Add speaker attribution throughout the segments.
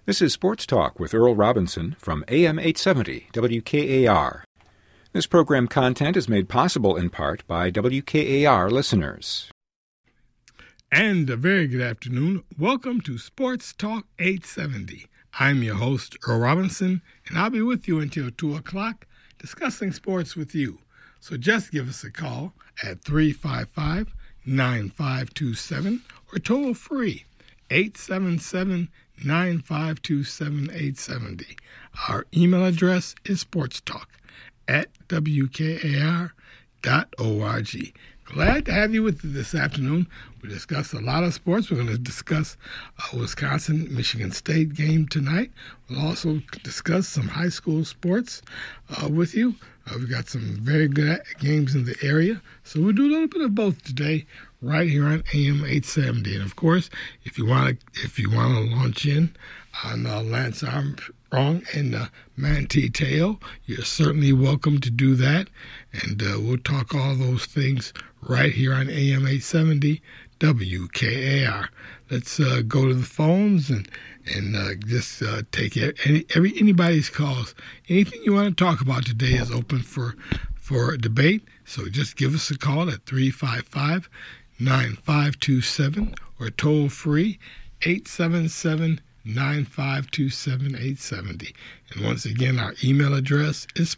Speaker 1: This is Sports Talk with Earl Robinson from AM 870 WKAR. This program content is made possible in part by WKAR listeners.
Speaker 2: And a very good afternoon. Welcome to Sports Talk 870. I'm your host, Earl Robinson, and I'll be with you until 2 o'clock discussing sports with you. So just give us a call at 355-9527 or toll free 877-952-7870. Our email address is sportstalk@wkar.org. Glad to have you with us this afternoon. We discuss a lot of sports. We're going to discuss Wisconsin-Michigan State game tonight. We'll also discuss some high school sports with you. We've got some very good games in the area. So we'll do a little bit of both today right here on AM 870. And, of course, if you want to launch in on Lance Armstrong and Manti Te'o, you're certainly welcome to do that. And we'll talk all those things right here on AM 870 WKAR. Let's go to the phones and just take anybody's calls. Anything you want to talk about today is open for debate. So just give us a call at 355-9527 or toll free 877-952-7870. And once again, our email address is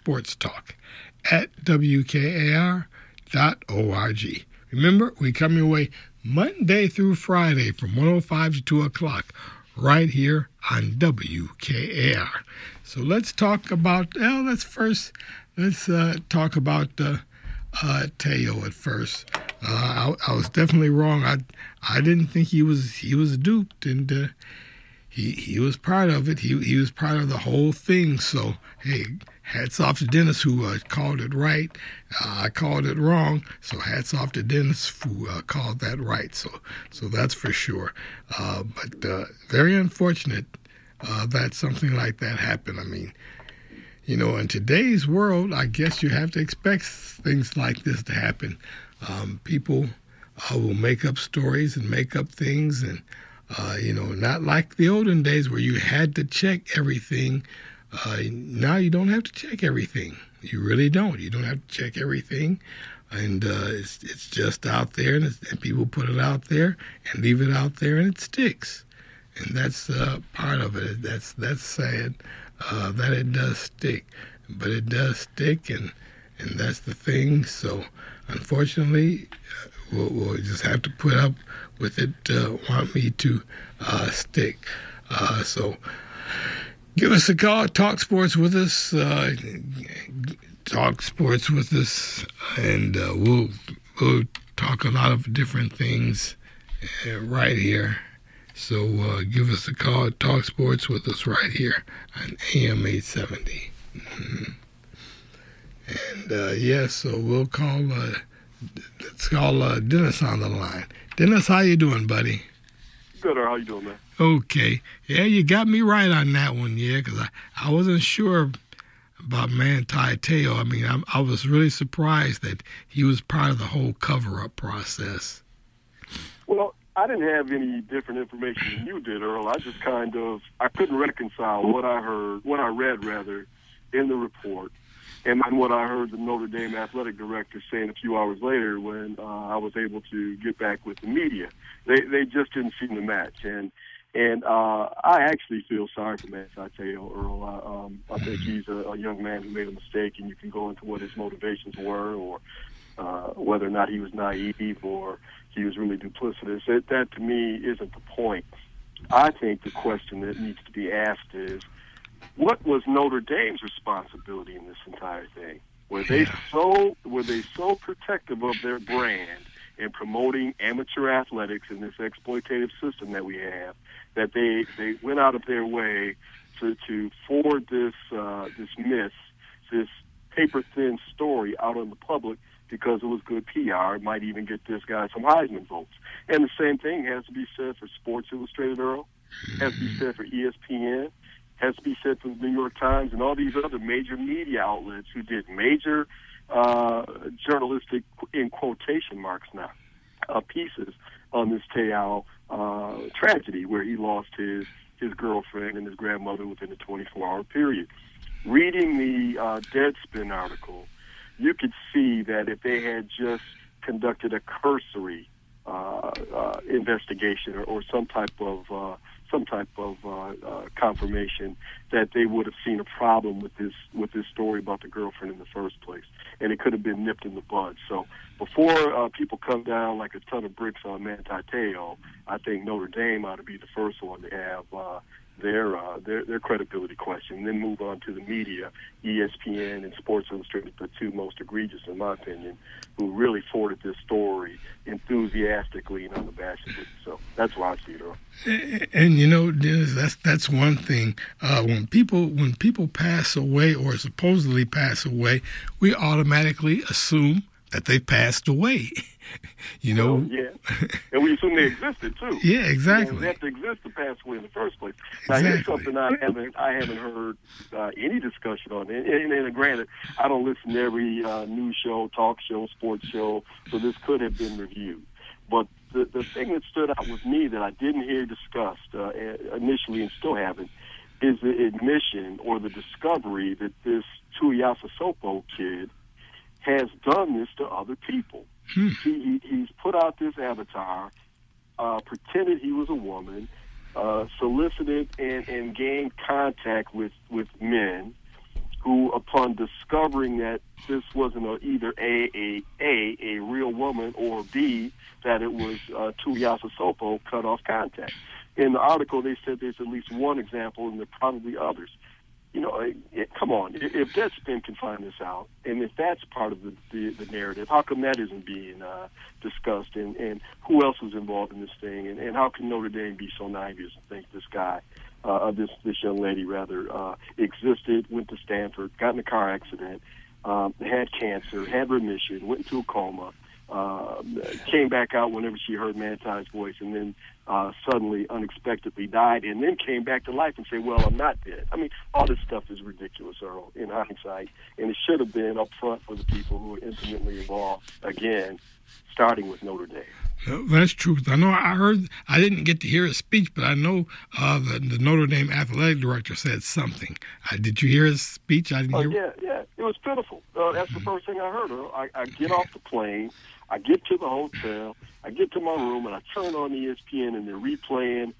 Speaker 2: sportstalk@wkar.org. Remember, we come your way Monday through Friday from 1:05 to 2 o'clock right here on WKAR. So let's talk about, let's talk about Te'o at first. I was definitely wrong. I didn't think he was duped, and he was part of it. He was part of the whole thing. So hey, hats off to Dennis who called it right. I called it wrong. So hats off to Dennis who called that right. So that's for sure. But very unfortunate that something like that happened. I mean, you know, in today's world, I guess you have to expect things like this to happen. People will make up stories and make up things, and not like the olden days where you had to check everything. Now you don't have to check everything. You really don't. You don't have to check everything, and it's just out there, and people put it out there and leave it out there, and it sticks. And that's part of it. That's sad that it does stick, but it does stick, and that's the thing. So unfortunately, we'll just have to put up with it. Want me to stick? So give us a call. Talk sports with us. Talk sports with us, and we'll talk a lot of different things right here. So give us a call. Talk sports with us right here on AM 870. Mm-hmm. And so we'll call. Let's call Dennis on the line. Dennis, how you doing, buddy?
Speaker 3: Good. How you doing, man?
Speaker 2: Okay. Yeah, you got me right on that one. Yeah, because I wasn't sure about Manti Te'o. I mean, I was really surprised that he was part of the whole cover-up process.
Speaker 3: Well, I didn't have any different information than you did, Earl. I just I couldn't reconcile what I read in the report, and then what I heard the Notre Dame athletic director saying a few hours later when I was able to get back with the media. They just didn't seem to match, and I actually feel sorry for Manti Te'o, Earl. I think he's a young man who made a mistake, and you can go into what his motivations were, or whether or not he was naive or he was really duplicitous. That to me isn't the point. I think the question that needs to be asked is, what was Notre Dame's responsibility in this entire thing? Were they so protective of their brand in promoting amateur athletics in this exploitative system that we have, that they went out of their way to forward this myth, this paper-thin story out on the public because it was good PR? It might even get this guy some Heisman votes. And the same thing has to be said for Sports Illustrated, Earl. Has to be said for ESPN. Has to be said for the New York Times and all these other major media outlets who did major journalistic, in quotation marks now, pieces on this Te'o tragedy where he lost his his girlfriend and his grandmother within a 24-hour period. Reading the Deadspin article, you could see that if they had just conducted a cursory investigation or some type of confirmation, that they would have seen a problem with this story about the girlfriend in the first place, and it could have been nipped in the bud. So before people come down like a ton of bricks on Manti Te'o, I think Notre Dame ought to be the first one to have their credibility question, and then move on to the media, ESPN and Sports Illustrated, the two most egregious in my opinion, who really forwarded this story enthusiastically and unabashedly. So that's why I see it, Earl.
Speaker 2: And you know, Dennis, that's one thing. When people pass away or supposedly pass away, we automatically assume that they passed away. You know?
Speaker 3: Well, yeah. And we assume they existed too.
Speaker 2: Yeah, exactly.
Speaker 3: They have to exist to pass away in the first place. Now, here's something I haven't heard any discussion on. And granted, I don't listen to every news show, talk show, sports show, so this could have been reviewed. But the thing that stood out with me that I didn't hear discussed initially and still haven't is the admission or the discovery that this Tuiasa Sopo kid has done this to other people. He's put out this avatar, pretended he was a woman, solicited and gained contact with men who, upon discovering that this wasn't either a real woman, or B, that it was Tuiasa Sopo, cut off contact. In the article, they said there's at least one example, and there are probably others. You know, come on. If Deadspin can find this out, and if that's part of the narrative, how come that isn't being discussed? And who else was involved in this thing? And how can Notre Dame be so naive as to think this guy, this young lady, rather, existed, went to Stanford, got in a car accident, had cancer, had remission, went into a coma, came back out whenever she heard Manti's voice, and then suddenly, unexpectedly died, and then came back to life and say, well, I'm not dead. I mean, all this stuff is ridiculous, Earl, in hindsight, and it should have been up front for the people who were intimately involved, again, starting with Notre Dame.
Speaker 2: That's true. I know I didn't get to hear his speech, but I know the Notre Dame athletic director said something. Did you hear his speech? I didn't hear.
Speaker 3: Yeah. It was pitiful. That's the first thing I heard. I get off the plane, I get to the hotel, I get to my room, and I turn on ESPN, and they're replaying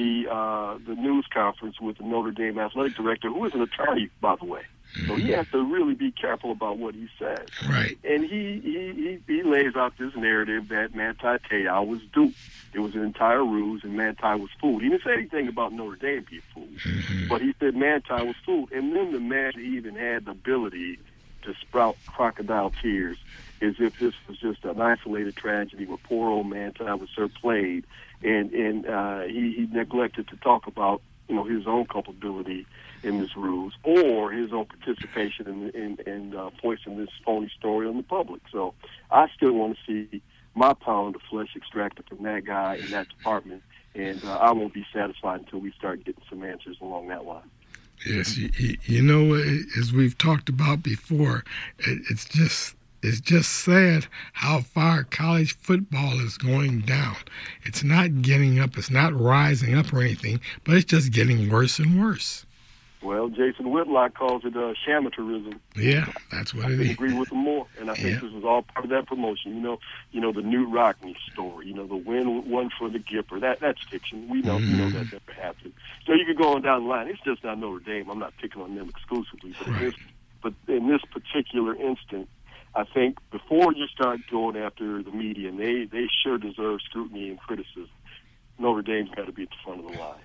Speaker 3: the news conference with the Notre Dame athletic director, who is an attorney, by the way. So he has to really be careful about what he says.
Speaker 2: Right.
Speaker 3: And he lays out this narrative that Manti Te'o was duped. It was an entire ruse, and Manti was fooled. He didn't say anything about Notre Dame being fooled, but he said Manti was fooled. And then the man even had the ability to sprout crocodile tears as if this was just an isolated tragedy where poor old Manti was surplayed, and he neglected to talk about his own culpability in this ruse or his own participation in foisting this phony story on the public. So I still want to see my pound of flesh extracted from that guy in that department, and I won't be satisfied until we start getting some answers along that line.
Speaker 2: Yes, you know, as we've talked about before, it's just sad how far college football is going down. It's not getting up, it's not rising up or anything, but it's just getting worse and worse.
Speaker 3: Well, Jason Whitlock calls it shamateurism.
Speaker 2: Yeah, that's what it is.
Speaker 3: I agree with him more, and I think this is all part of that promotion. You know the Knute Rockne story. The one for the Gipper. That's fiction. We know that never happened. So you could go on down the line. It's just not Notre Dame. I'm not picking on them exclusively, but in this particular instance, I think before you start going after the media, and they sure deserve scrutiny and criticism, Notre Dame's got to be at the front of the line.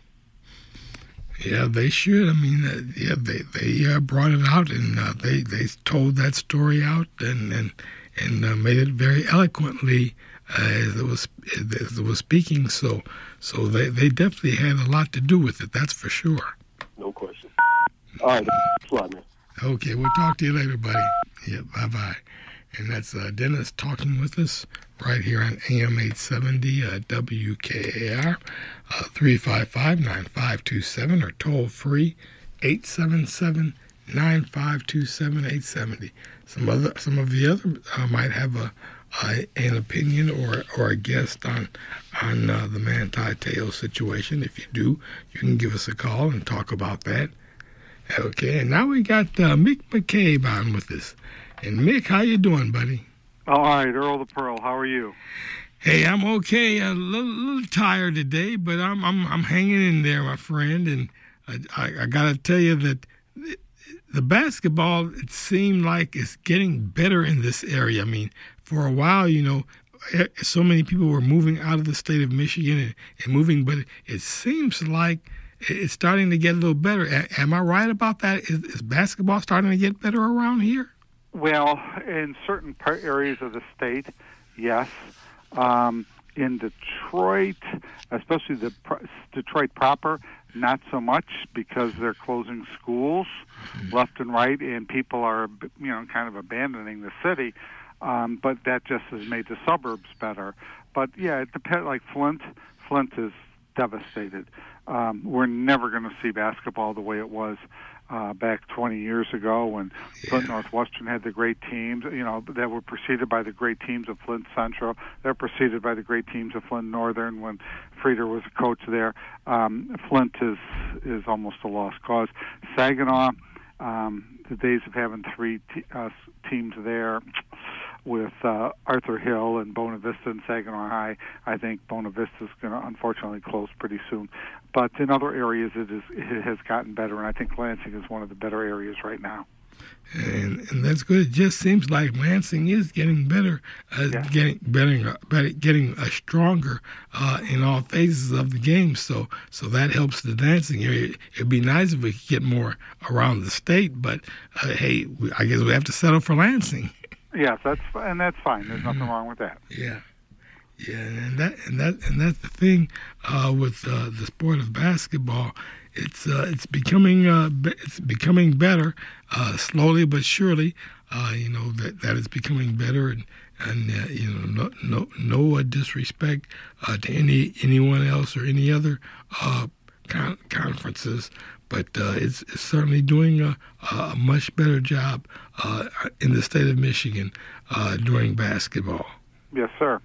Speaker 2: Yeah, they should. I mean, they brought it out, and they told that story out, and made it very eloquently as it was speaking. So they definitely had a lot to do with it. That's for sure.
Speaker 3: No question. All right, thanks a lot, man.
Speaker 2: Okay, we'll talk to you later, buddy. Yeah, bye. And that's Dennis talking with us right here on AM 870 WKAR, 355-9527, or toll free 877-952-7870. Some of the other might have a an opinion or a guest on the Manti Te'o situation. If you do, you can give us a call and talk about that. Okay, and now we got Mick McCabe on with us. And Mick, how you doing, buddy?
Speaker 4: All right, Earl the Pearl, how are you?
Speaker 2: Hey, I'm okay. A little tired today, but I'm hanging in there, my friend. And I got to tell you that the basketball, it seemed like it's getting better in this area. I mean, for a while, so many people were moving out of the state of Michigan and moving, but it seems like it's starting to get a little better. Am I right about that? Is basketball starting to get better around here?
Speaker 4: Well, in certain areas of the state, yes. In Detroit, especially Detroit proper, not so much because they're closing schools left and right, and people are, kind of abandoning the city. But that just has made the suburbs better. But yeah, it depends. Like Flint is devastated. We're never going to see basketball the way it was back 20 years ago when Flint Northwestern had the great teams, that were preceded by the great teams of Flint Central. They're preceded by the great teams of Flint Northern when Frieder was a coach there. Flint is almost a lost cause. Saginaw, the days of having three teams there with Arthur Hill and Bona Vista and Saginaw High, I think Bona Vista is going to unfortunately close pretty soon. But in other areas, it has gotten better, and I think Lansing is one of the better areas right now.
Speaker 2: And that's good. It just seems like Lansing is getting better, getting stronger in all phases of the game. So that helps the Lansing area. It'd be nice if we could get more around the state, but hey, I guess we have to settle for Lansing.
Speaker 4: Yes, that's fine. There's nothing wrong with that.
Speaker 2: Yeah, and that's the thing with the sport of basketball. It's becoming better slowly but surely. That it's becoming better, and no disrespect to anyone else or any other conferences. But it's certainly doing a much better job in the state of Michigan during basketball.
Speaker 4: Yes, sir.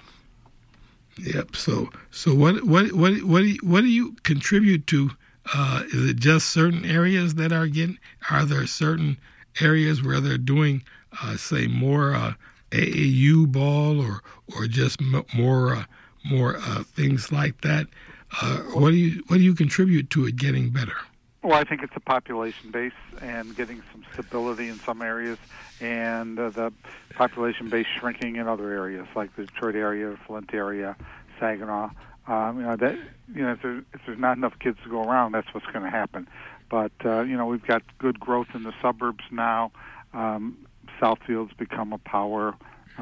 Speaker 2: Yep. So what do you contribute to? Is it just certain areas that are getting? Are there certain areas where they're doing, say, more AAU ball or just more things like that? What do you contribute to it getting better?
Speaker 4: Well, I think it's a population base and getting some stability in some areas, and the population base shrinking in other areas like the Detroit area, Flint area, Saginaw. If there's not enough kids to go around, that's what's going to happen. But we've got good growth in the suburbs now. Southfield's become a power.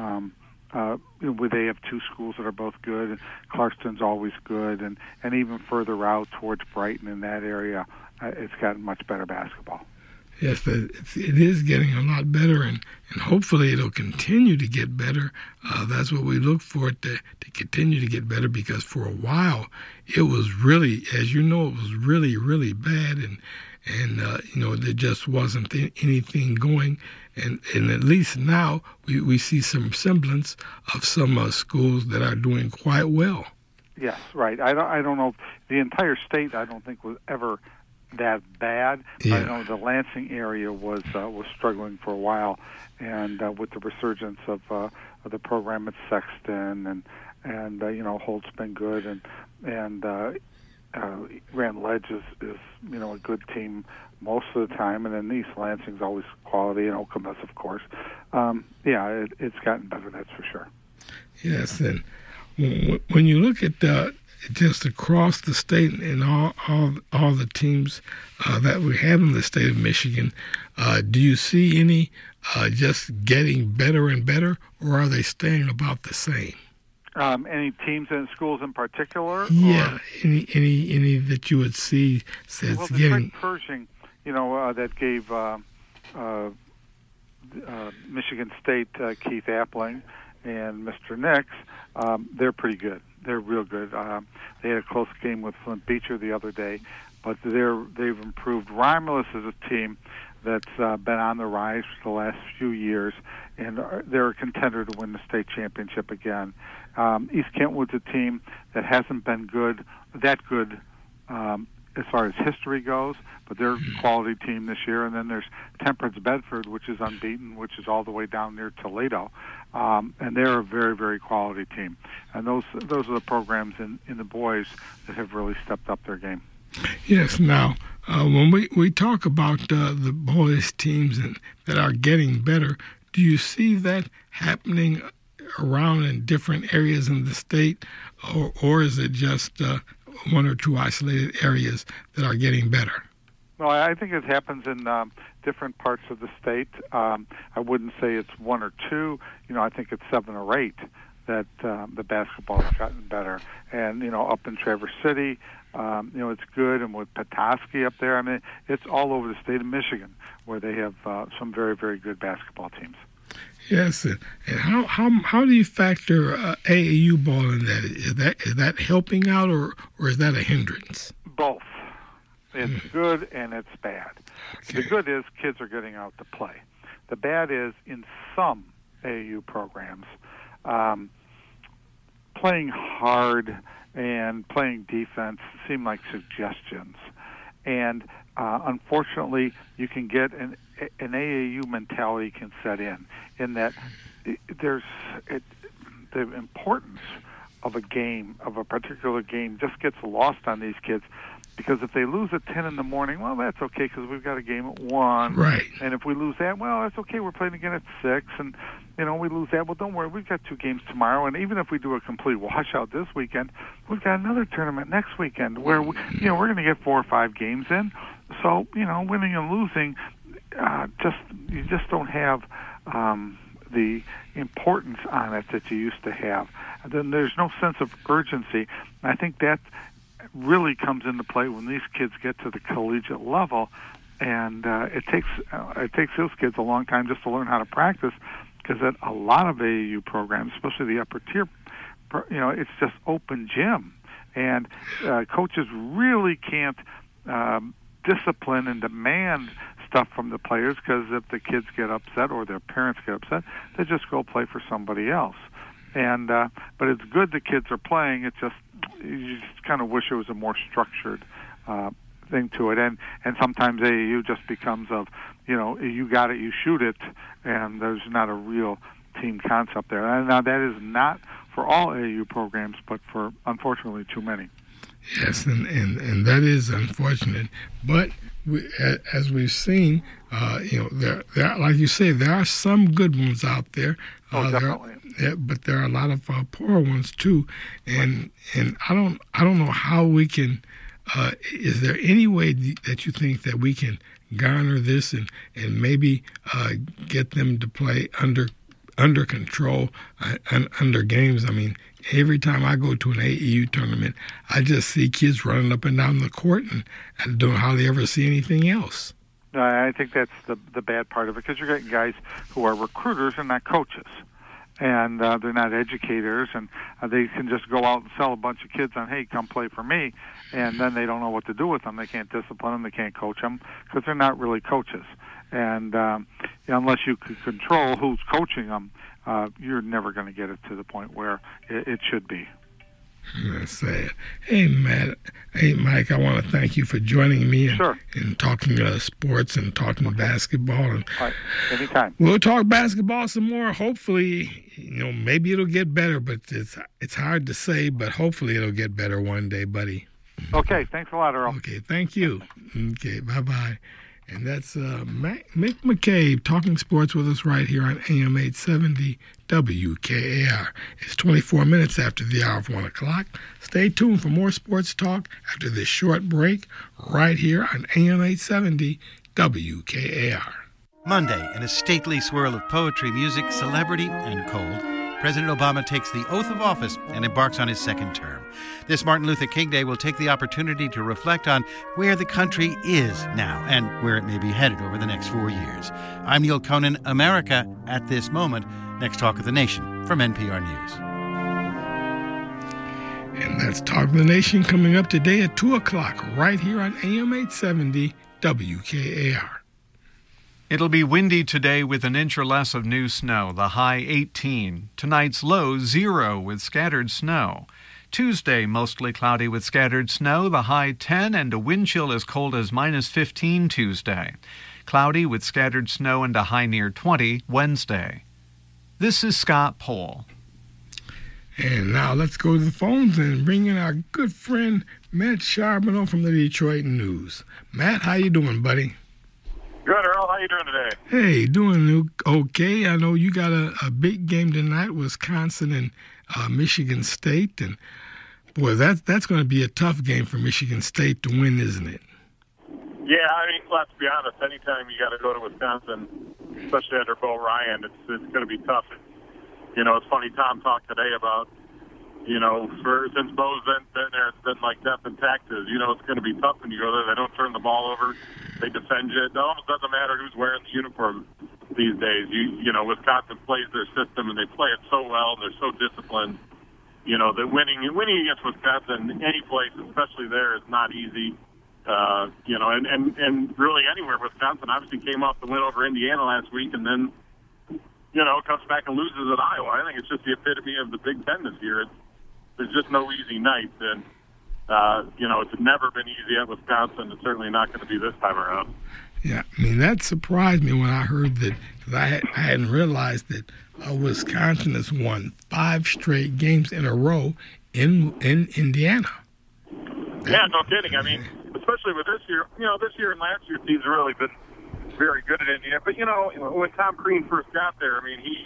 Speaker 4: Where they have two schools that are both good. Clarkston's always good, and even further out towards Brighton in that area, it's gotten much better basketball.
Speaker 2: Yes, it is getting a lot better, and hopefully it'll continue to get better. That's what we look for, to continue to get better, because for a while it was really, as you know, it was really, really bad, and there just wasn't anything going. And at least now we see some semblance of some schools that are doing quite well.
Speaker 4: Yes, right. I don't know. The entire state, I don't think, was ever that bad.
Speaker 2: Yeah.
Speaker 4: I know the Lansing area was struggling for a while, and with the resurgence of the program at Sexton and Holt's been good, and Grand Ledge is a good team most of the time, and then East Lansing's always quality, and Okemos, of course. It's gotten better, that's for sure.
Speaker 2: Yes, and when you look at just across the state and all the teams that we have in the state of Michigan, do you see any just getting better and better, or are they staying about the same?
Speaker 4: Any teams and schools in particular?
Speaker 2: Yeah, any that you would see says getting.
Speaker 4: Well, Pershing, that gave Michigan State Keith Appling and Mr. Nix, they're pretty good. They're real good. They had a close game with Flint Beecher the other day, but they've improved. Romulus is a team that's been on the rise for the last few years, and they're a contender to win the state championship again. East Kentwood's a team that hasn't been that good as far as history goes, but they're a quality team this year. And then there's Temperance Bedford, which is unbeaten, which is all the way down near Toledo, and they're a very, very quality team. And those are the programs in the boys that have really stepped up their game.
Speaker 2: Yes. Now, when we talk about the boys' teams that are getting better, do you see that happening around in different areas in the state, or is it just one or two isolated areas that are getting better?
Speaker 4: No, I think it happens in different parts of the state. I wouldn't say it's one or two. I think it's 7 or 8 that the basketball has gotten better. And, up in Traverse City, it's good. And with Petoskey up there, I mean, it's all over the state of Michigan where they have some very, very good basketball teams.
Speaker 2: Yes, and how do you factor AAU ball in that? Is that helping out, or is that a hindrance?
Speaker 4: Both. It's good and it's bad. Okay. The good is kids are getting out to play. The bad is in some AAU programs, playing hard and playing defense seem like suggestions, and unfortunately, you can get an AAU mentality can set in that the importance of a game, of a particular game, just gets lost on these kids. Because if they lose at 10 in the morning, well, that's okay because we've got a game at 1.
Speaker 2: Right.
Speaker 4: And if we lose that, well, that's okay. We're playing again at 6. And, we lose that. Well, don't worry. We've got 2 games tomorrow. And even if we do a complete washout this weekend, we've got another tournament next weekend where, we're going to get 4 or 5 games in. So, winning and losing, you just don't have the importance on it that you used to have. And then there's no sense of urgency. And I think that really comes into play when these kids get to the collegiate level, and it takes those kids a long time just to learn how to practice, because at a lot of AAU programs, especially the upper tier, it's just open gym, and coaches really can't discipline and demand stuff from the players, because if the kids get upset or their parents get upset, they just go play for somebody else. And but it's good the kids are playing. It's just you just kind of wish it was a more structured thing to it. And sometimes AAU just becomes of, you got it, you shoot it, and there's not a real team concept there. And now that is not for all AAU programs, but for, unfortunately, too many.
Speaker 2: Yes, and that is unfortunate. But as we've seen, there like you say, there are some good ones out there.
Speaker 4: Definitely.
Speaker 2: But there are a lot of poor ones too, and I don't know how we can. Is there any way that you think that we can garner this and maybe get them to play under control, under games? I mean, every time I go to an AAU tournament, I just see kids running up and down the court, and I don't hardly ever see anything else.
Speaker 4: I think that's the bad part of it, because you're getting guys who are recruiters and not coaches. And they're not educators, and they can just go out and sell a bunch of kids on, hey, come play for me, and then they don't know what to do with them. They can't discipline them, they can't coach them, because they're not really coaches. And unless you can control who's coaching them, you're never going to get it to the point where it should be.
Speaker 2: That's sad. Hey, Mike, I want to thank you for joining me and talking sports and talking basketball. And
Speaker 4: all right. Anytime.
Speaker 2: We'll talk basketball some more. Hopefully, maybe it'll get better, but it's hard to say, but hopefully it'll get better one day, buddy.
Speaker 4: Okay, thanks a lot, Earl.
Speaker 2: Okay, thank you. Okay, bye-bye. And that's Mick McCabe talking sports with us right here on AM 870 WKAR. It's 24 minutes after the hour of 1 o'clock. Stay tuned for more sports talk after this short break right here on AM 870 WKAR.
Speaker 5: Monday, in a stately swirl of poetry, music, celebrity, and cold, President Obama takes the oath of office and embarks on his second term. This Martin Luther King Day will take the opportunity to reflect on where the country is now and where it may be headed over the next 4 years. I'm Neil Conan, America at this moment. Next Talk of the Nation from NPR News.
Speaker 2: And that's Talk of the Nation coming up today at 2 o'clock right here on AM 870 WKAR.
Speaker 6: It'll be windy today with an inch or less of new snow, the high 18. Tonight's low 0 with scattered snow. Tuesday, mostly cloudy with scattered snow, the high 10, and a wind chill as cold as minus 15 Tuesday. Cloudy with scattered snow and a high near 20 Wednesday. This is Scott Pohl.
Speaker 2: And now let's go to the phones and bring in our good friend Matt Charbonneau from the Detroit News. Matt, how you doing, buddy?
Speaker 7: Good, Earl. How you doing today?
Speaker 2: Hey, doing okay. I know you got a big game tonight, Wisconsin and Michigan State, and boy, that's going to be a tough game for Michigan State to win, isn't it?
Speaker 7: Yeah, I mean, let's be honest. Anytime you got to go to Wisconsin, especially under Bo Ryan, it's going to be tough. You know, it's funny. Tom talked today about, you know, since Bo's been there, it's been like death and taxes. You know, it's going to be tough when you go there. They don't turn the ball over. They defend you. It almost doesn't matter who's wearing the uniform these days. You know, Wisconsin plays their system, and they play it so well. They're so disciplined. You know, that winning against Wisconsin, any place, especially there, is not easy. You know, and really anywhere. Wisconsin obviously came off the win over Indiana last week, and then, you know, comes back and loses at Iowa. I think it's just the epitome of the Big Ten this year. There's just no easy nights, and you know, it's never been easy at Wisconsin. It's certainly not going to be this time around.
Speaker 2: Yeah, I mean, that surprised me when I heard that, because I hadn't realized that Wisconsin has won 5 straight games in a row in Indiana.
Speaker 7: Yeah, no kidding. I mean, especially with this year, you know, this year and last year, teams have really been very good at Indiana. But, you know, when Tom Crean first got there, I mean, he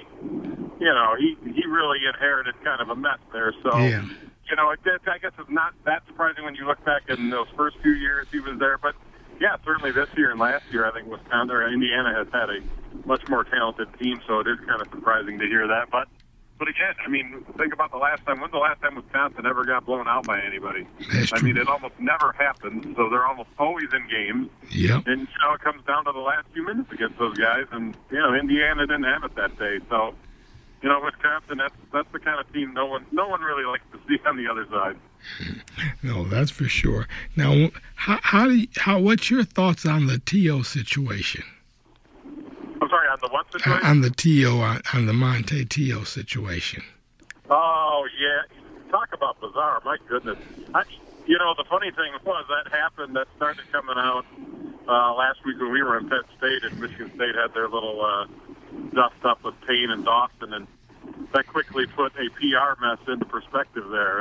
Speaker 7: really inherited kind of a mess there. So,
Speaker 2: yeah.
Speaker 7: You know, I guess it's not that surprising when you look back in those first few years he was there. But, yeah, certainly this year and last year, I think Wisconsin or Indiana has had a much more talented team, so it is kind of surprising to hear that. But again, I mean, think about the last time. When's the last time Wisconsin ever got blown out by anybody?
Speaker 2: That's true.
Speaker 7: I mean, it almost never happens, so they're almost always in games.
Speaker 2: Yep.
Speaker 7: And, you know, it comes down to the last few minutes against those guys, and, you know, Indiana didn't have it that day. So, you know, Wisconsin, that's the kind of team no one really likes to see on the other side.
Speaker 2: No, that's for sure. Now, what's your thoughts on the T.O. situation?
Speaker 7: I'm sorry, on the what situation?
Speaker 2: On the T.O., on the Monte T.O. situation.
Speaker 7: Oh, yeah. Talk about bizarre. My goodness. You know, the funny thing was that started coming out last week when we were in Penn State, and Michigan State had their little dust up with Payne and Dawson, and that quickly put a PR mess into perspective there.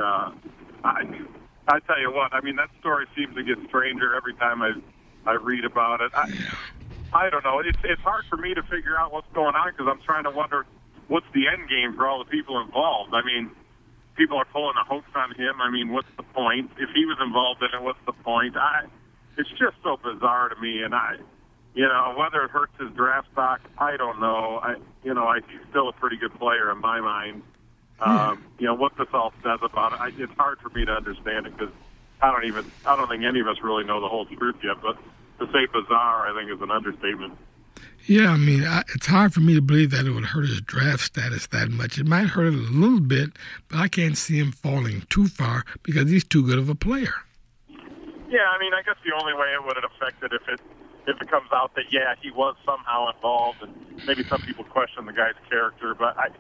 Speaker 7: I tell you what, I mean, that story seems to get stranger every time I read about it. I don't know. It's hard for me to figure out what's going on because I'm trying to wonder what's the end game for all the people involved. I mean, people are pulling a hoax on him. I mean, what's the point? If he was involved in it, what's the point? It's just so bizarre to me, and you know, whether it hurts his draft stock, I don't know. He's still a pretty good player in my mind. You know, what this all says about it, it's hard for me to understand it because I don't think any of us really know the whole truth yet, but to say bizarre, I think, is an understatement.
Speaker 2: Yeah, I mean, it's hard for me to believe that it would hurt his draft status that much. It might hurt it a little bit, but I can't see him falling too far because he's too good of a player.
Speaker 7: Yeah, I mean, I guess the only way it would have affected if it comes out that, yeah, he was somehow involved, and maybe some people question the guy's character, but I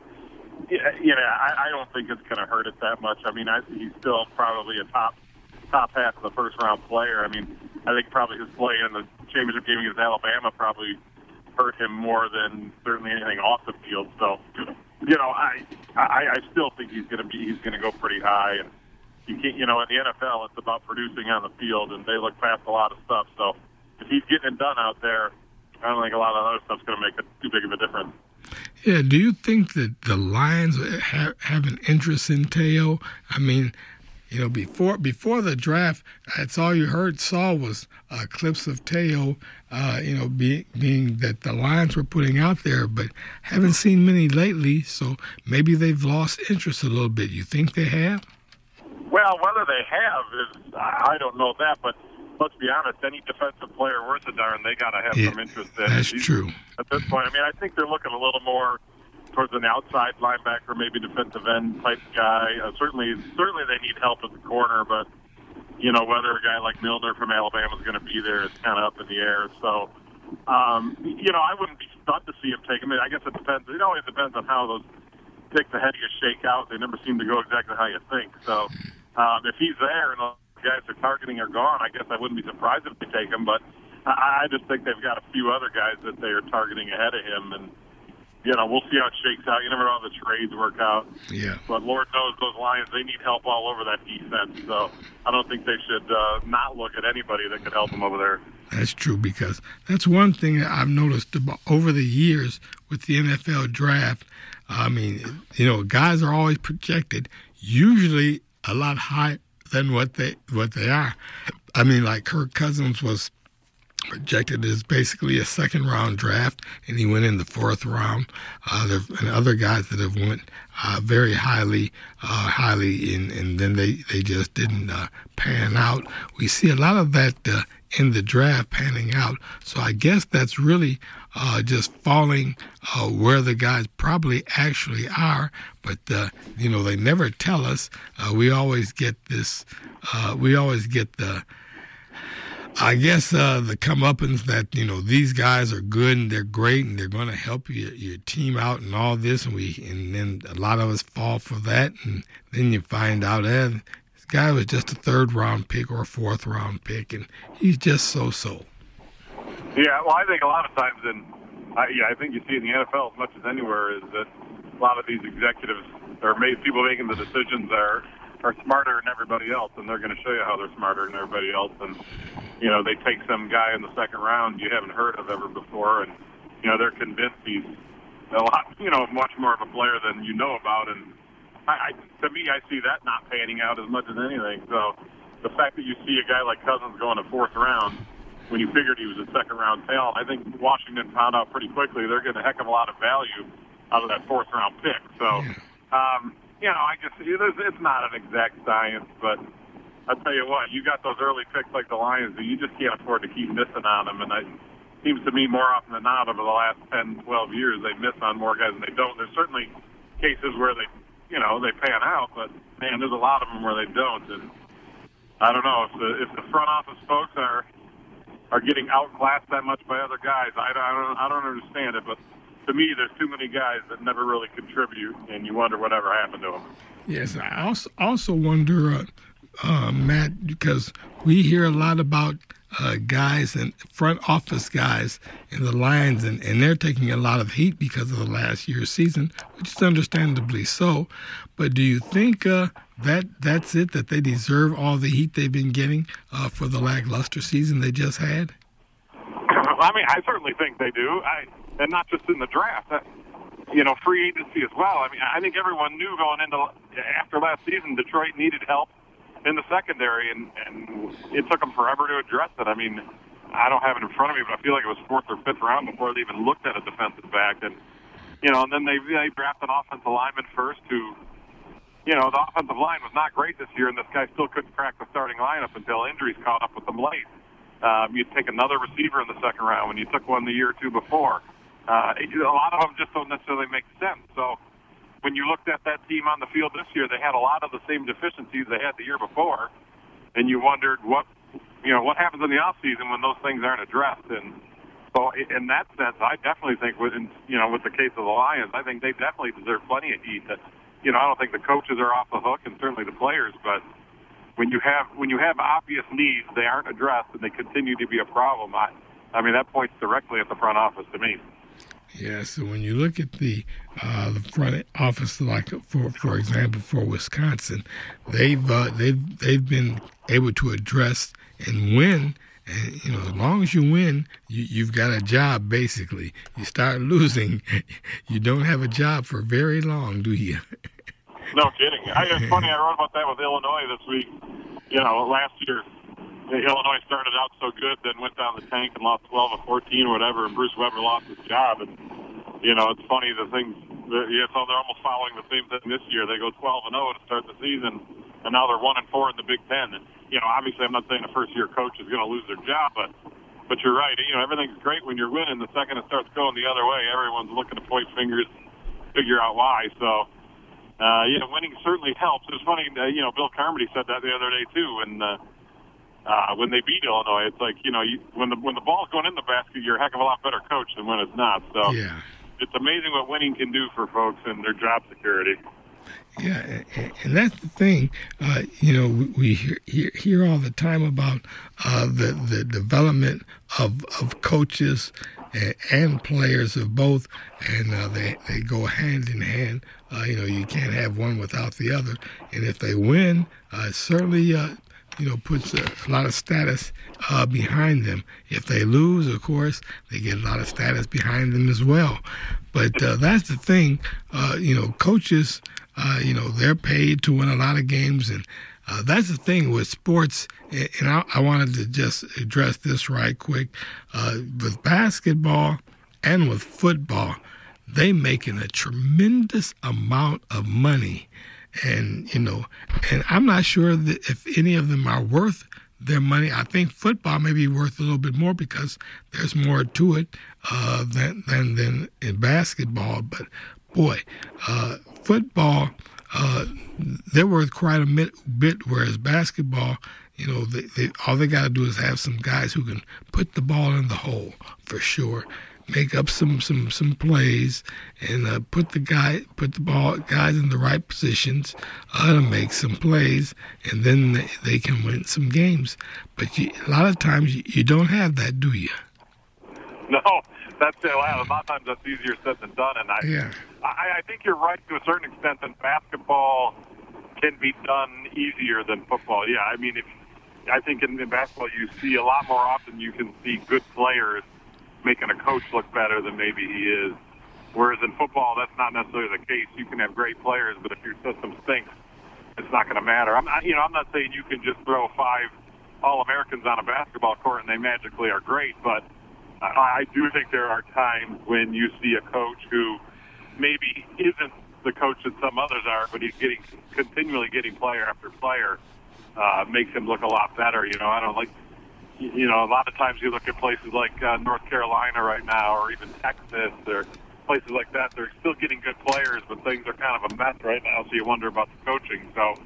Speaker 7: don't think it's going to hurt it that much. I mean, he's still probably a top half of the first-round player. I mean, I think probably his play in the championship game against Alabama probably hurt him more than certainly anything off the field. So, you know, I still think he's going to go pretty high. And you can't, you know, in the NFL, it's about producing on the field, and they look past a lot of stuff. So, if he's getting it done out there, I don't think a lot of other stuff's going to make it too big of a difference.
Speaker 2: Yeah, do you think that the Lions have an interest in Teo? I mean, you know, before the draft, that's all you saw was clips of Teo, you know, being that the Lions were putting out there, but haven't seen many lately, so maybe they've lost interest a little bit. You think they have?
Speaker 7: Well, whether they have I don't know that, but let's be honest, any defensive player worth a darn, they got to have some interest in.
Speaker 2: That's true.
Speaker 7: At this point, I mean, I think they're looking a little more towards an outside linebacker, maybe defensive end type guy. Certainly they need help at the corner, but, you know, whether a guy like Milner from Alabama is going to be there is kind of up in the air. So, I wouldn't be stunned to see him take him. I guess it depends. It always depends on how those picks ahead of you shake out. They never seem to go exactly how you think. So if he's there and the guys they're targeting are gone, I guess I wouldn't be surprised if they take him. But I just think they've got a few other guys that they are targeting ahead of him. And, we'll see how it shakes out. You never know how the trades work out.
Speaker 2: Yeah.
Speaker 7: But Lord knows those Lions, they need help all over that defense. So I don't think they should not look at anybody that could help them over there.
Speaker 2: That's true, because that's one thing that I've noticed about over the years with the NFL draft. I mean, guys are always projected usually a lot higher than what they are. I mean, like Kirk Cousins was projected as basically a second-round draft, and he went in the fourth round. There and other guys that have went very highly, and then they just didn't pan out. We see a lot of that in the draft panning out. So I guess that's really just falling where the guys probably actually are. But they never tell us. We always get this. We always get the comeuppance that these guys are good and they're great and they're going to help your team out and all this, and then a lot of us fall for that, and then you find out this guy was just a third-round pick or a fourth-round pick, and he's just so-so.
Speaker 7: Yeah, well, I think a lot of times I think you see in the NFL as much as anywhere is that a lot of these executives or people making the decisions are smarter than everybody else, and they're going to show you how they're smarter than everybody else. And they take some guy in the second round you haven't heard of ever before, and they're convinced he's a lot, much more of a player than you know about. And to me, I see that not panning out as much as anything. So the fact that you see a guy like Cousins going to fourth round when you figured he was a second round talent, I think Washington found out pretty quickly they're getting a heck of a lot of value out of that fourth round pick. So. I guess it's not an exact science, but I'll tell you what, you got those early picks like the Lions, and you just can't afford to keep missing on them. And it seems to me more often than not over the last 10, 12 years, they miss on more guys than they don't. There's certainly cases where they pan out, but, man, there's a lot of them where they don't. And I don't know, if the front office folks are getting outclassed that much by other guys, I don't understand it, but to me, there's too many guys that never really contribute, and you wonder whatever happened to them.
Speaker 2: Yes, I also wonder, Matt, because we hear a lot about guys and front office guys in the Lions, and they're taking a lot of heat because of the last year's season, which is understandably so. But do you think that's it, that they deserve all the heat they've been getting for the lackluster season they just had?
Speaker 7: I mean, I certainly think they do. And not just in the draft, free agency as well. I mean, I think everyone knew going into after last season, Detroit needed help in the secondary, and it took them forever to address it. I mean, I don't have it in front of me, but I feel like it was fourth or fifth round before they even looked at a defensive back. And and then they drafted an offensive lineman first who, the offensive line was not great this year, and this guy still couldn't crack the starting lineup until injuries caught up with them late. You'd take another receiver in the second round when you took one the year or two before. A lot of them just don't necessarily make sense. So when you looked at that team on the field this year, they had a lot of the same deficiencies they had the year before, and you wondered what happens in the off season when those things aren't addressed. And so in that sense, I definitely think with the case of the Lions, I think they definitely deserve plenty of heat. That I don't think the coaches are off the hook, and certainly the players, but when you have obvious needs, they aren't addressed, and they continue to be a problem. I mean, that points directly at the front office to me.
Speaker 2: Yeah, so when you look at the front office, like for example, for Wisconsin, they've been able to address and win. And as long as you win, you've got a job. Basically, you start losing, you don't have a job for very long, do you?
Speaker 7: No kidding. It's funny. I wrote about that with Illinois this week. Last year, Illinois started out so good, then went down the tank and lost 12 or 14 or whatever, and Bruce Weber lost his job. And, it's funny, so they're almost following the same thing this year. They go 12-0 to start the season, and now they're 1-4 in the Big Ten. And, obviously I'm not saying a first-year coach is going to lose their job, but you're right. Everything's great when you're winning. The second it starts going the other way, everyone's looking to point fingers, figure out why. So, winning certainly helps. It was funny, Bill Carmody said that the other day, too, and when they beat Illinois, it's like, when the ball's going in the basket, you're a heck of a lot better coach than when it's not. So
Speaker 2: yeah.
Speaker 7: It's amazing what winning can do for folks and their job security.
Speaker 2: Yeah, and that's the thing. We hear all the time about the development of coaches and players of both, and they go hand in hand. You can't have one without the other. And if they win, it certainly puts a lot of status behind them. If they lose, of course, they get a lot of status behind them as well. But that's the thing. Coaches, they're paid to win a lot of games, and that's the thing with sports. And I wanted to just address this right quick. With basketball and with football, they making a tremendous amount of money. And I'm not sure that if any of them are worth their money. I think football may be worth a little bit more because there's more to it than in basketball. But boy, football, they're worth quite a bit, whereas basketball, all they got to do is have some guys who can put the ball in the hole for sure. Make up some plays and put the guys in the right positions to make some plays, and then they can win some games. But a lot of times you don't have that, do you?
Speaker 7: No, that's a lot of times that's easier said than done. And I think you're right to a certain extent that basketball can be done easier than football. Yeah, I mean, I think in basketball you see a lot more often. You can see good players making a coach look better than maybe he is. Whereas in football, that's not necessarily the case. You can have great players, but if your system stinks, it's not going to matter. I'm not saying you can just throw 5 All-Americans on a basketball court and they magically are great, but I do think there are times when you see a coach who maybe isn't the coach that some others are, but he's continually getting player after player, makes him look a lot better. I don't like. A lot of times you look at places like North Carolina right now, or even Texas, or places like that. They're still getting good players, but things are kind of a mess right now. So you wonder about the coaching. So,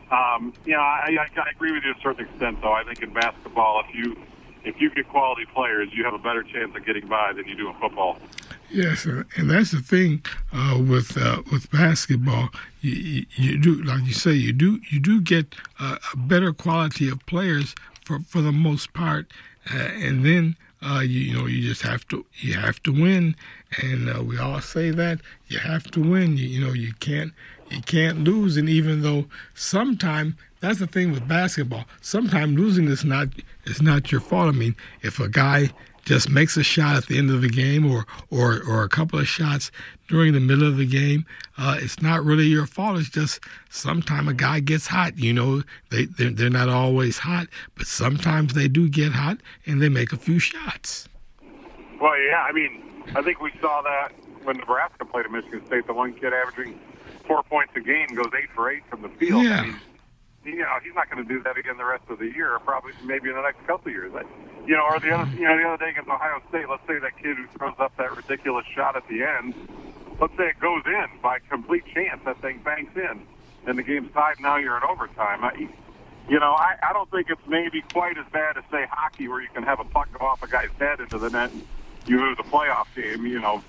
Speaker 7: I agree with you to a certain extent. Though I think in basketball, if you get quality players, you have a better chance of getting by than you do in football.
Speaker 2: Yes, and that's the thing with basketball. You do, like you say, you do get a better quality of players for the most part, and then you just have to win, and we all say that you have to win. You can't lose, and even though sometimes that's the thing with basketball, sometimes losing is not your fault. I mean, if a guy just makes a shot at the end of the game or a couple of shots during the middle of the game, it's not really your fault. It's just sometimes a guy gets hot. They're not always hot, but sometimes they do get hot and they make a few shots.
Speaker 7: Well, yeah, I mean, I think we saw that when Nebraska played at Michigan State. The one kid averaging 4 points a game goes 8 for 8 from the field.
Speaker 2: Yeah.
Speaker 7: I mean, he's not going to do that again the rest of the year, or probably maybe in the next couple of years. Or the other day against Ohio State, let's say that kid who throws up that ridiculous shot at the end, let's say it goes in by complete chance, that thing banks in, and the game's tied, now you're in overtime. I don't think it's maybe quite as bad as, say, hockey, where you can have a puck go off a guy's head into the net and you lose a playoff game,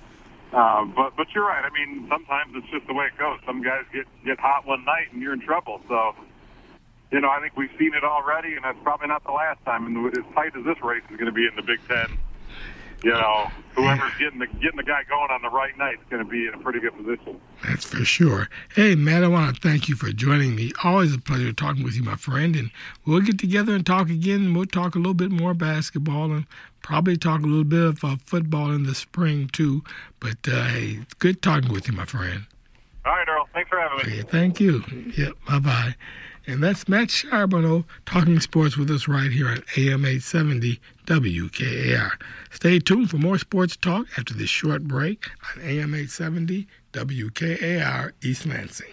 Speaker 7: But you're right. I mean, sometimes it's just the way it goes. Some guys get hot one night and you're in trouble. So, I think we've seen it already, and that's probably not the last time. And as tight as this race is going to be in the Big Ten, whoever's getting the guy going on the right night is going to be in a pretty good position.
Speaker 2: That's for sure. Hey, Matt, I want to thank you for joining me. Always a pleasure talking with you, my friend. And we'll get together and talk again. And we'll talk a little bit more basketball and probably talk a little bit of football in the spring, too. But, hey, good talking with you, my friend.
Speaker 7: All right, Earl. Thanks for having me.
Speaker 2: Okay, thank you. Yep, bye-bye. And that's Matt Charbonneau talking sports with us right here on AM 870 WKAR. Stay tuned for more sports talk after this short break on AM 870 WKAR East Lansing.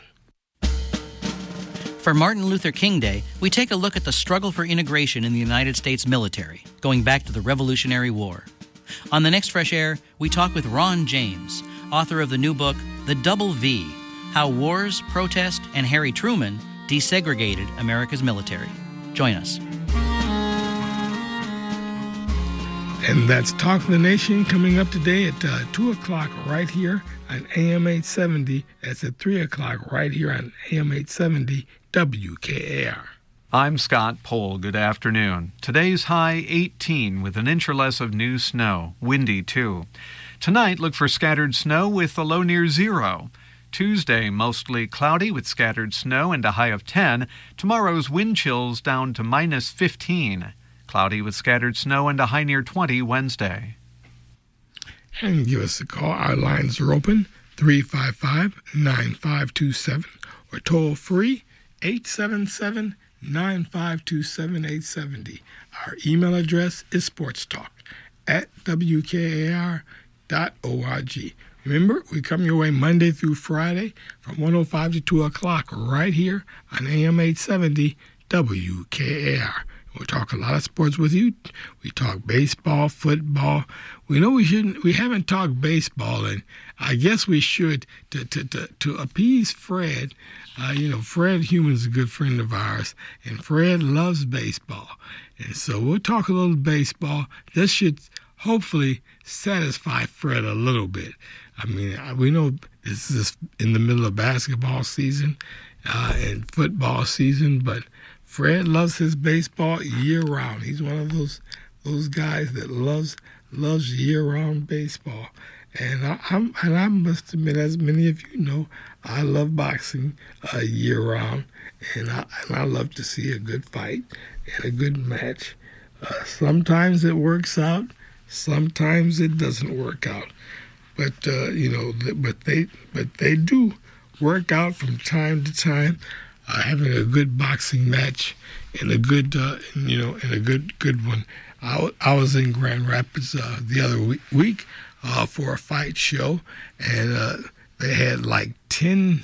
Speaker 8: For Martin Luther King Day, we take a look at the struggle for integration in the United States military, going back to the Revolutionary War. On the next Fresh Air, we talk with Ron James, author of the new book, The Double V, How Wars, Protest, and Harry Truman Desegregated America's Military. Join us.
Speaker 2: And that's Talk of the Nation coming up today at 2 o'clock right here on AM 870. That's at 3 o'clock right here on AM 870 WKAR.
Speaker 6: I'm Scott Pohl. Good afternoon. Today's high 18 with an inch or less of new snow. Windy, too. Tonight, look for scattered snow with a low near 0. Tuesday, mostly cloudy with scattered snow and a high of 10. Tomorrow's wind chills down to minus 15. Cloudy with scattered snow and a high near 20 Wednesday.
Speaker 2: And give us a call. Our lines are open, 355-9527, or toll free, 877-952-7870. Our email address is sportstalk@wkar.org. Remember, we come your way Monday through Friday from 1:05 to 2 o'clock right here on AM 870 WKAR. We'll talk a lot of sports with you. We talk baseball, football. We know we haven't talked baseball, and I guess we should to appease Fred. Fred Human's a good friend of ours, and Fred loves baseball. And so we'll talk a little baseball. This should hopefully satisfy Fred a little bit. I mean, we know this is in the middle of basketball season and football season, but Fred loves his baseball year-round. He's one of those guys that loves year-round baseball. And I must admit, as many of you know, I love boxing year-round, and I love to see a good fight and a good match. Sometimes it works out, sometimes it doesn't work out. But they do work out from time to time. Having a good boxing match and a good good one. I was in Grand Rapids the other week for a fight show, and they had like 10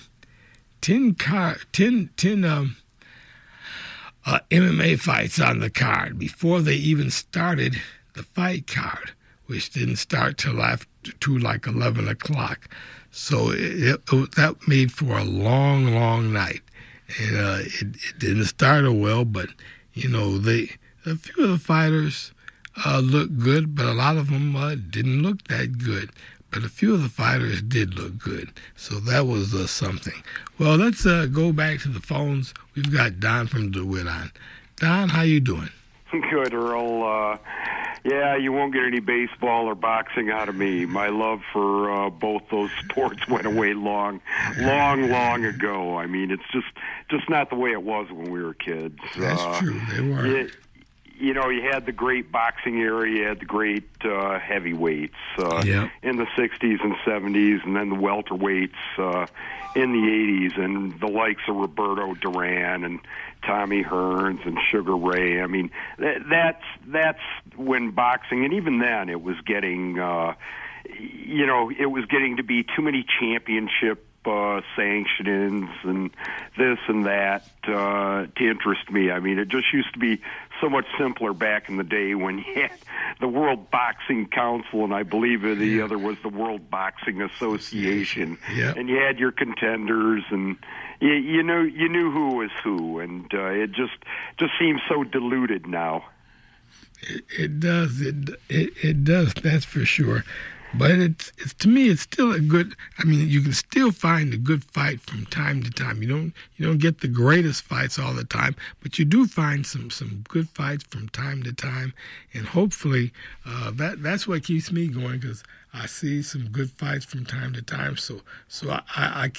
Speaker 2: MMA fights on the card before they even started the fight card, which didn't start till after like 11 o'clock. So that made for a long, long night. And it didn't start well, but a few of the fighters looked good, but a lot of them didn't look that good. But a few of the fighters did look good, so that was something. Well, let's go back to the phones. We've got Don from DeWitt on. Don, how you doing?
Speaker 9: Good, Earl. Yeah, you won't get any baseball or boxing out of me. My love for both those sports went away long ago. I mean, it's just not the way it was when we were kids.
Speaker 2: That's true. They were.
Speaker 9: You had the great boxing era, you had the great heavyweights in the 60s and 70s, and then the welterweights in the 80s, and the likes of Roberto Duran and Tommy Hearns and Sugar Ray. I mean, that's when boxing, and even then it was getting, it was getting to be too many championship sanctionings and this and that to interest me. I mean, it just used to be so much simpler back in the day when you had the World Boxing Council, and I believe the other was the World Boxing Association, and you had your contenders, and you knew who was who, and it just seems so diluted now.
Speaker 2: It does. It does. That's for sure. But it's to me, it's still a good. I mean, you can still find a good fight from time to time. You don't get the greatest fights all the time, but you do find some good fights from time to time, and hopefully that's what keeps me going, because I see some good fights from time to time. So I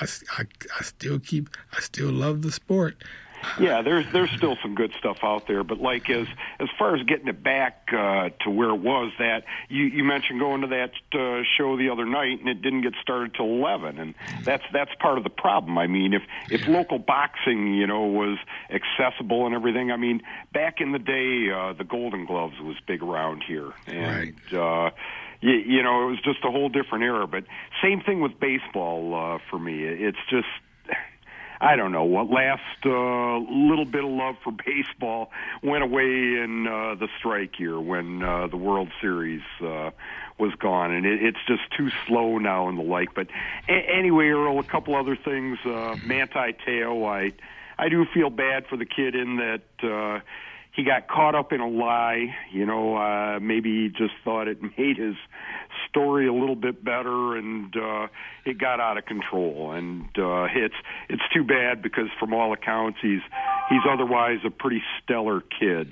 Speaker 2: still love the sport.
Speaker 9: Yeah, there's still some good stuff out there, but like as far as getting it back to where it was, that you mentioned going to that show the other night, and it didn't get started till 11, and that's part of the problem. I mean, if local boxing was accessible and everything, I mean, back in the day, the Golden Gloves was big around here, and
Speaker 2: right.
Speaker 9: It was just a whole different era. But same thing with baseball for me. It's just, I don't know, what last little bit of love for baseball went away in the strike year when the World Series was gone, and it's just too slow now and the like. But anyway, Earl, a couple other things. Manti Te'o, I do feel bad for the kid in that he got caught up in a lie. Maybe he just thought it made his story a little bit better, and it got out of control. And it's too bad, because from all accounts he's otherwise a pretty stellar kid.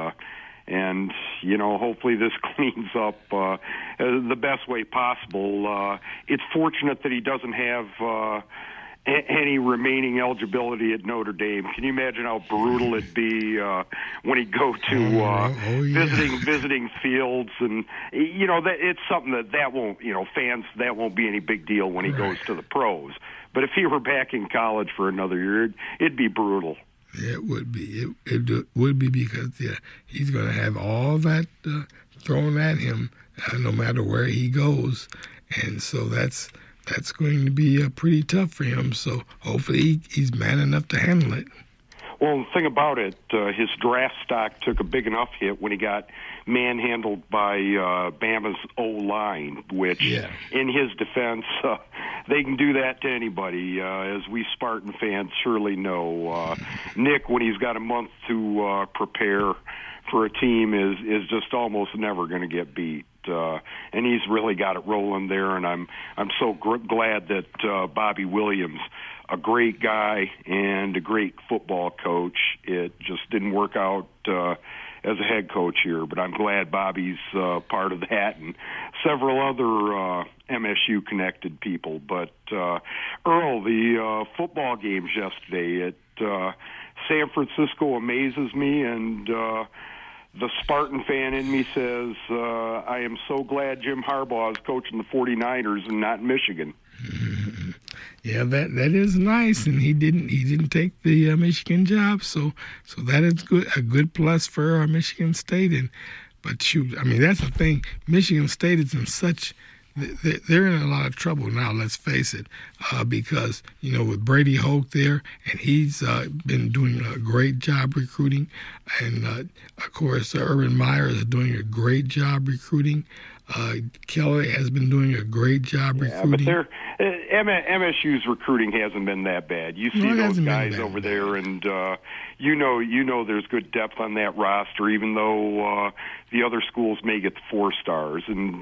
Speaker 9: And hopefully this cleans up the best way possible. It's fortunate that he doesn't have any remaining eligibility at Notre Dame. Can you imagine how brutal it'd be when he go to visiting fields? And it's something that won't fans, that won't be any big deal when he goes to the pros. But if he were back in college for another year, it'd be brutal.
Speaker 2: Yeah, it would be. It would be, because he's going to have all that thrown at him no matter where he goes, and so that's going to be pretty tough for him. So hopefully he's man enough to handle it.
Speaker 9: Well, the thing about it, his draft stock took a big enough hit when he got manhandled by Bama's O-line, which, in his defense, they can do that to anybody, as we Spartan fans surely know. Nick, when he's got a month to prepare for a team, is just almost never going to get beat. And he's really got it rolling there, and I'm so glad that Bobby Williams, a great guy and a great football coach, it just didn't work out as a head coach here, but I'm glad Bobby's part of that, and several other MSU connected people. But Earl, the football games yesterday at San Francisco amazes me, and the Spartan fan in me says, I am so glad Jim Harbaugh is coaching the 49ers and not Michigan.
Speaker 2: Yeah, that is nice, and he didn't take the Michigan job, so that is a good plus for Michigan State. But shoot, I mean, that's the thing. Michigan State is in such. They're in a lot of trouble now, let's face it, because, with Brady Hoke there, and he's been doing a great job recruiting, and, of course, Urban Meyer is doing a great job recruiting. Kelly has been doing a great job recruiting.
Speaker 9: But MSU's recruiting hasn't been that bad. You see those guys over there, and you know there's good depth on that roster, even though the other schools may get the 4 stars. And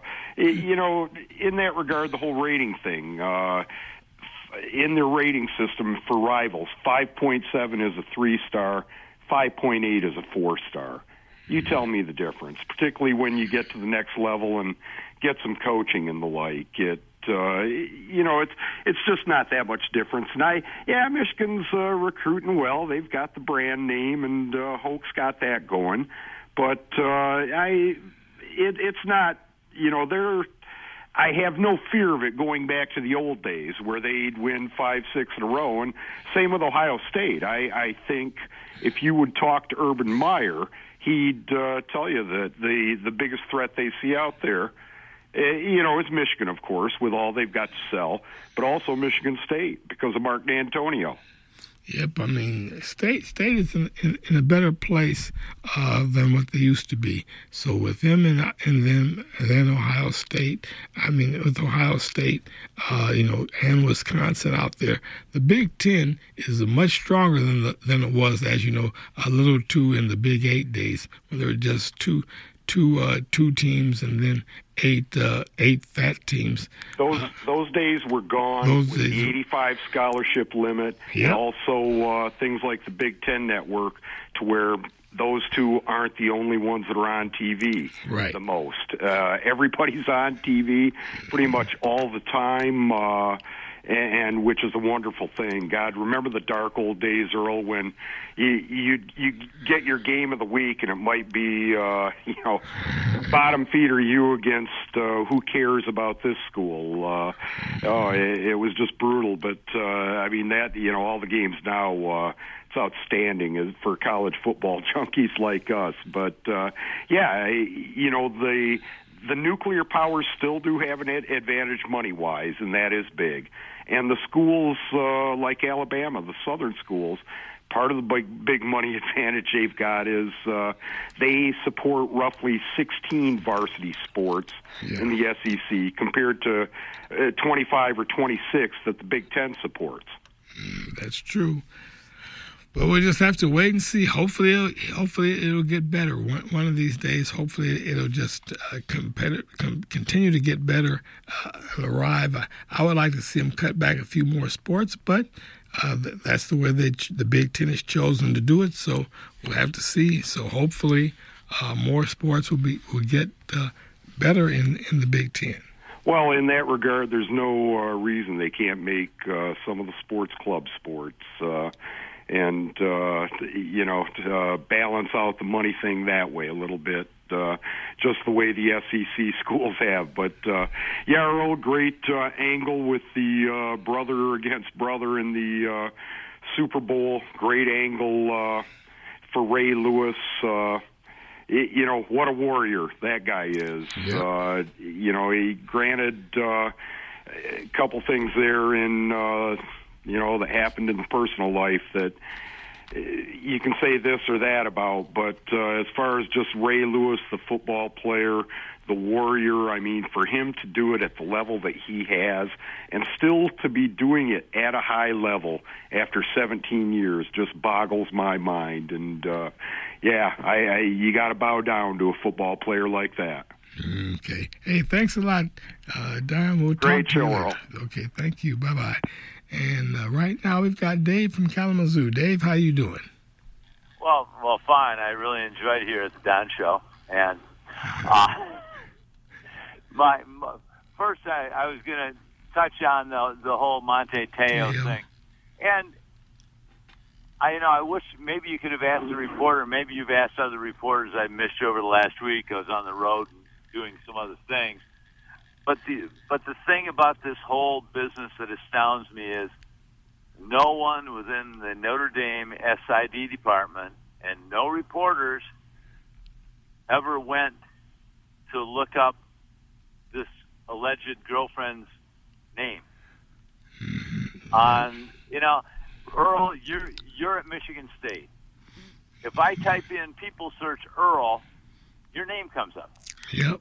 Speaker 9: in that regard, the whole rating thing. In their rating system for rivals, 5.7 is a 3-star, 5.8 is a 4-star. You tell me the difference, particularly when you get to the next level and get some coaching and the like. It's just not that much difference. And Michigan's recruiting well. They've got the brand name, and Hoke's got that going. But it's not. I have no fear of it going back to the old days where they'd win 5, 6 in a row. And same with Ohio State. I think if you would talk to Urban Meyer, he'd tell you that the biggest threat they see out there, is Michigan, of course, with all they've got to sell, but also Michigan State because of Mark D'Antonio.
Speaker 2: Yep, I mean, State is in a better place than what they used to be. So with them and then Ohio State, with Ohio State, and Wisconsin out there, the Big Ten is much stronger than it was, as you know, a little too in the Big 8 days, where there were just two teams and then eight fat teams.
Speaker 9: Those days were gone with the 85 scholarship limit, and also things like the Big Ten Network, to where those two aren't the only ones that are on TV the most. Everybody's on TV pretty much all the time, and which is a wonderful thing. God, remember the dark old days, Earl, when you get your game of the week, and it might be bottom feeder you against who cares about this school. It was just brutal. But all the games now. It's outstanding for college football junkies like us. But the nuclear powers still do have an advantage money-wise, and that is big. And the schools like Alabama, the southern schools, part of the big money advantage they've got is they support roughly 16 varsity sports in the SEC compared to 25 or 26 that the Big Ten supports.
Speaker 2: That's true. But we'll just have to wait and see. Hopefully it'll get better one of these days. Hopefully it'll just continue to get better, arrive. I would like to see them cut back a few more sports, but that's the way the Big Ten has chosen to do it. So we'll have to see. So hopefully more sports will get better in the Big Ten.
Speaker 9: Well, in that regard, there's no reason they can't make some of the sports club sports. And balance out the money thing that way a little bit, just the way the SEC schools have. But Earl, great angle with the brother against brother in the Super Bowl. Great angle for Ray Lewis. What a warrior that guy is. Yeah. He granted a couple things there in. That happened in the personal life that you can say this or that about. But as far as just Ray Lewis, the football player, the warrior, I mean, for him to do it at the level that he has and still to be doing it at a high level after 17 years just boggles my mind. And, you got to bow down to a football player like that.
Speaker 2: Okay. Hey, thanks a lot, Don. We'll talk to you later. Okay, thank you. Bye-bye. And right now we've got Dave from Kalamazoo. Dave, how you doing?
Speaker 10: Well, fine. I really enjoyed it here at the Don Show. And first, I was going to touch on the whole Monte Teo thing. And I wish maybe you could have asked the reporter. Maybe you've asked other reporters. I missed you over the last week. I was on the road and doing some other things. But the thing about this whole business that astounds me is no one within the Notre Dame SID department and no reporters ever went to look up this alleged girlfriend's name. Earl, you're at Michigan State. If I type in people search Earl, your name comes up.
Speaker 2: Yep.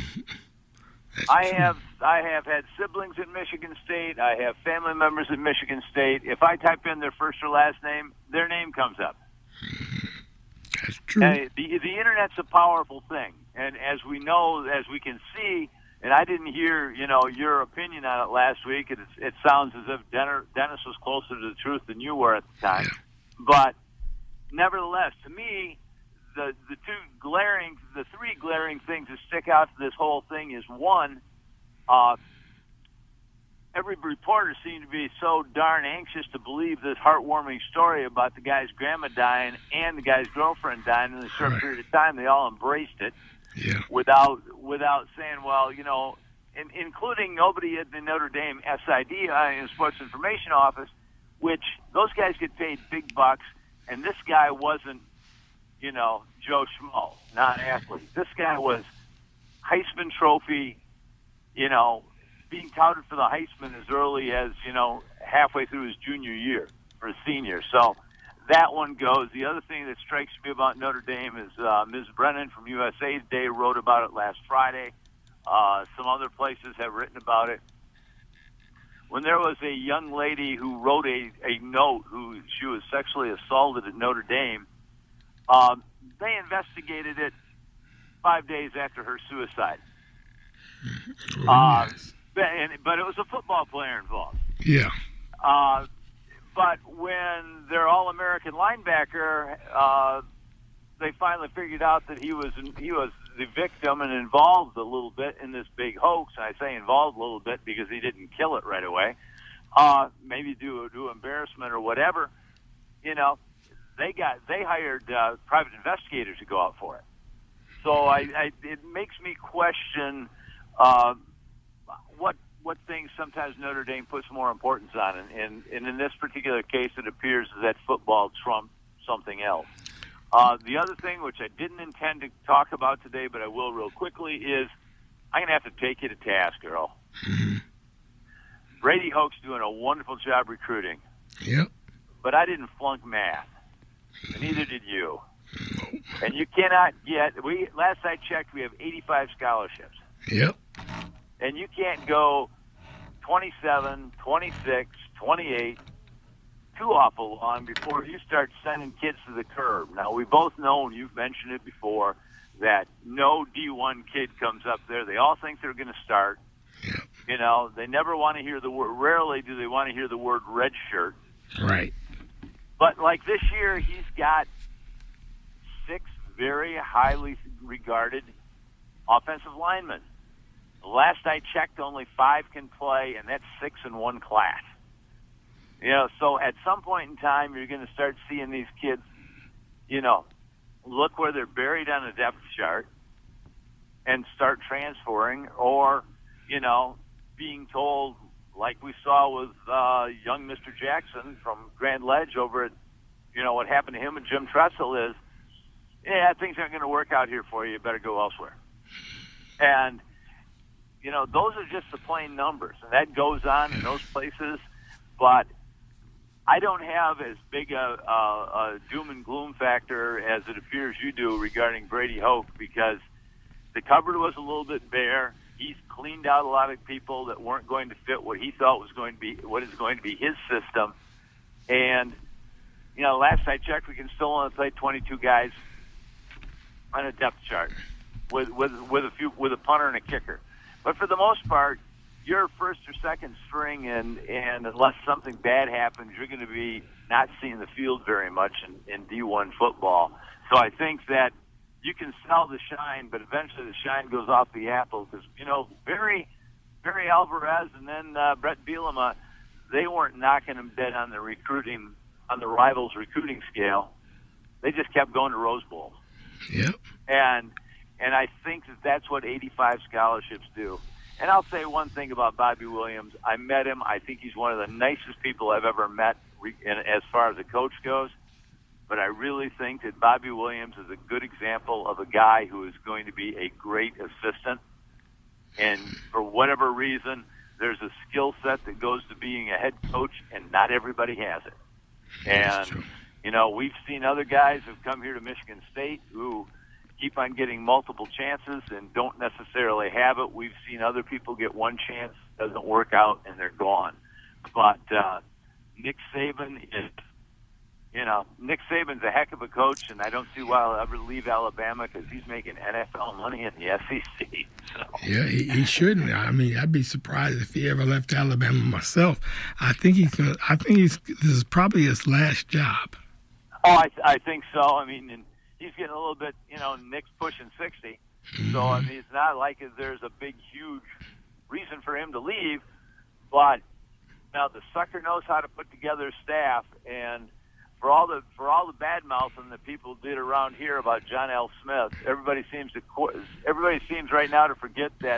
Speaker 10: I have had siblings at Michigan State. I have family members at Michigan State. If I type in their first or last name, their name comes up.
Speaker 2: That's true.
Speaker 10: The Internet's a powerful thing, and as we know, as we can see, and I didn't hear your opinion on it last week. It sounds as if Dennis was closer to the truth than you were at the time. Yeah. But nevertheless, to me, the three glaring things that stick out to this whole thing is one, every reporter seemed to be so darn anxious to believe this heartwarming story about the guy's grandma dying and the guy's girlfriend dying in a short period of time. They all embraced it without saying, well, including nobody at the Notre Dame SID, Sports Information Office, which those guys get paid big bucks, and this guy wasn't, Joe Schmo, not athlete. This guy was Heisman Trophy, being touted for the Heisman as early as, halfway through his junior year for a senior. So that one goes. The other thing that strikes me about Notre Dame is Ms. Brennan from USA Today wrote about it last Friday. Some other places have written about it. When there was a young lady who wrote a note who she was sexually assaulted at Notre Dame, they investigated it 5 days after her suicide.
Speaker 2: Yes.
Speaker 10: But it was a football player involved.
Speaker 2: Yeah.
Speaker 10: But when their All-American linebacker, they finally figured out that he was the victim and involved a little bit in this big hoax. And I say involved a little bit because he didn't kill it right away. Maybe due to embarrassment or whatever. They hired private investigators to go out for it. So it makes me question what things sometimes Notre Dame puts more importance on, and in this particular case, it appears that football trumped something else. The other thing, which I didn't intend to talk about today, but I will real quickly, is I'm going to have to take you to task, Earl.
Speaker 2: Mm-hmm.
Speaker 10: Brady Hoke's doing a wonderful job recruiting.
Speaker 2: Yep.
Speaker 10: But I didn't flunk math. And neither did you. And you cannot last I checked, we have 85 scholarships.
Speaker 2: Yep.
Speaker 10: And you can't go 27, 26, 28, too awful long before you start sending kids to the curb. Now, we both know, and you've mentioned it before, that no D1 kid comes up there. They all think they're going to start.
Speaker 2: Yeah.
Speaker 10: You know, they never want to hear the word, rarely do they want to hear the word red shirt.
Speaker 2: Right.
Speaker 10: But like this year, he's got 6 very highly regarded offensive linemen. Last I checked, only 5 can play, and that's 6 in one class. You know, so at some point in time, you're going to start seeing these kids, you know, look where they're buried on a depth chart and start transferring, or, you know, being told, like we saw with young Mr. Jackson from Grand Ledge over at, you know, what happened to him and Jim Tressel is, yeah, things aren't going to work out here for you. You better go elsewhere. And, you know, those are just the plain numbers, and that goes on in those places. But I don't have as big a doom and gloom factor as it appears you do regarding Brady Hoke, because the cupboard was a little bit bare. He's cleaned out a lot of people that weren't going to fit what he thought was going to be, what is going to be his system. And, you know, last I checked, we can still only play 22 guys on a depth chart with a punter and a kicker. But for the most part, you're first or second string, and unless something bad happens, you're going to be not seeing the field very much in D1 football. So I think that you can sell the shine, but eventually the shine goes off the apple, because, you know, Barry Alvarez and then Brett Bielema, they weren't knocking him dead on the recruiting, on the rivals recruiting scale. They just kept going to Rose Bowl.
Speaker 2: Yep.
Speaker 10: And I think that that's what 85 scholarships do. And I'll say one thing about Bobby Williams. I met him. I think he's one of the nicest people I've ever met as far as a coach goes. But I really think that Bobby Williams is a good example of a guy who is going to be a great assistant. And for whatever reason, there's a skill set that goes to being a head coach, and not everybody has it. And, you know, we've seen other guys who've come here to Michigan State who keep on getting multiple chances and don't necessarily have it. We've seen other people get one chance, doesn't work out, and they're gone. But Nick Saban is, you know, Nick Saban's a heck of a coach, and I don't see why he'll ever leave Alabama, because he's making NFL money in the SEC. So.
Speaker 2: Yeah, he shouldn't. I mean, I'd be surprised if he ever left Alabama myself. I think this is probably his last job.
Speaker 10: Oh, I think so. I mean, and he's getting a little bit, you know, Nick's pushing 60. So, I mean, it's not like there's a big, huge reason for him to leave. But now the sucker knows how to put together a staff. And for all the bad mouthing that people did around here about John L. Smith, everybody seems right now to forget that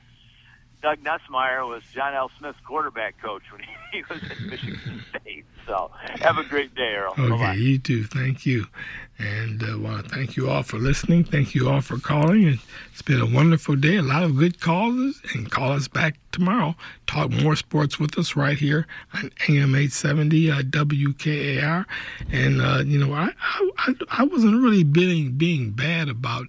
Speaker 10: Doug Nussmeier was John L. Smith's quarterback coach when he was at Michigan State. So have a great day, Earl.
Speaker 2: Okay,
Speaker 10: Bye-bye.
Speaker 2: You too. Thank you. And I want to thank you all for listening. Thank you all for calling. It's been a wonderful day. A lot of good callers. And call us back tomorrow. Talk more sports with us right here on AM 870 WKAR. And, you know, I wasn't really being bad about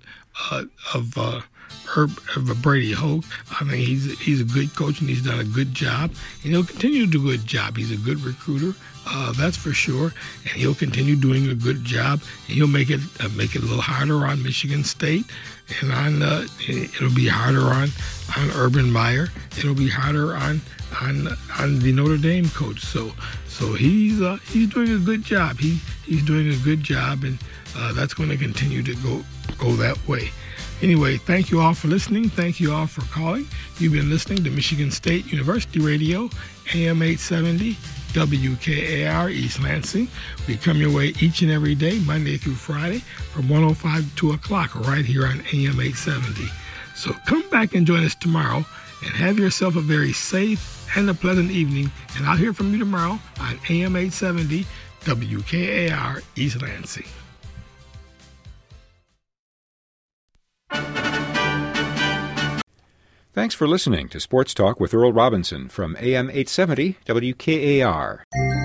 Speaker 2: Brady Hoke. I think he's a good coach, and he's done a good job, and he'll continue to do a good job. He's a good recruiter, that's for sure, and he'll continue doing a good job. And he'll make it a little harder on Michigan State, and it'll be harder on Urban Meyer. It'll be harder on the Notre Dame coach. So he's doing a good job. He's doing a good job, and that's going to continue to go that way. Anyway, thank you all for listening. Thank you all for calling. You've been listening to Michigan State University Radio, AM 870, WKAR, East Lansing. We come your way each and every day, Monday through Friday, from 1:05 to 2 o'clock, right here on AM 870. So come back and join us tomorrow, and have yourself a very safe and a pleasant evening. And I'll hear from you tomorrow on AM 870, WKAR, East Lansing.
Speaker 1: Thanks for listening to Sports Talk with Earl Robinson from AM 870 WKAR.